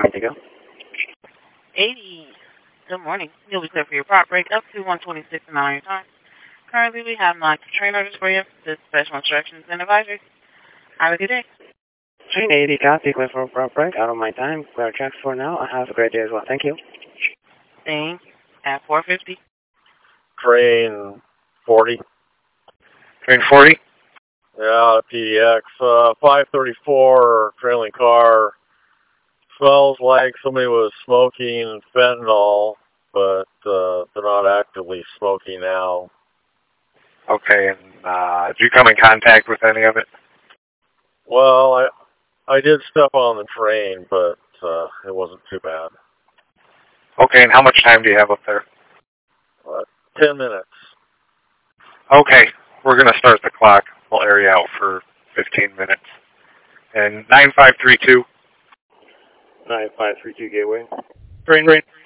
good to go. 80. Good morning. You'll be clear for your prop break up to 126 and on your time. Currently, we have lots of train orders for you. This special instructions and advisories. Have a good day. Train 80, copy, clear for prop break, out of my time. Clear tracks for now. Have a great day as well. Thank you. Thank you. At 4:50. Train 40. Train 40? Yeah, PDX. 534 trailing car. Smells like somebody was smoking fentanyl, but they're not actively smoking now. Okay, and did you come in contact with any of it? Well, I did step on the train, but it wasn't too bad. Okay, and how much time do you have up there? 10 minutes. Okay, we're going to start the clock. We'll area out for 15 minutes. And 9532. 9532 Gateway. Train.